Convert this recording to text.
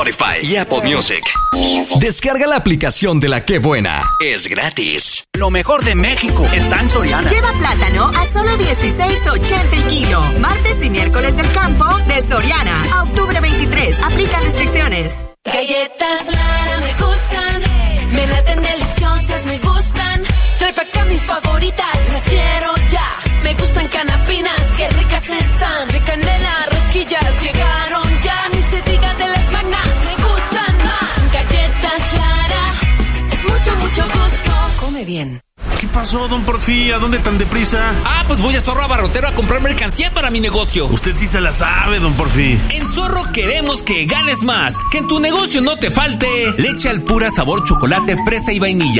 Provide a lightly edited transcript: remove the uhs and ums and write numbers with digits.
Spotify y Apple Music. Descarga la aplicación de La Qué Buena. Es gratis. Lo mejor de México está en Soriana. Lleva plátano a solo $16.80 el kilo. Martes y miércoles del campo de Soriana. A octubre 23. Aplican restricciones. Galletas Lara me gustan. Me laten deliciosas, me gustan. Trae pa' acá mis favoritas, las quiero ya. Me gustan canapinas, qué ricas están. De canela, rosquillas, llegaron ya. Ni se diga de las magnas, me gustan más. Galletas Lara, es mucho, mucho gusto. Come bien. ¿Qué pasó, don Porfi? ¿A dónde tan deprisa? Pues voy a Zorro Abarrotero a comprar mercancía para mi negocio. Usted sí se la sabe, don Porfi. En Zorro queremos que ganes más, que en tu negocio no te falte leche al pura sabor chocolate, fresa y vainilla.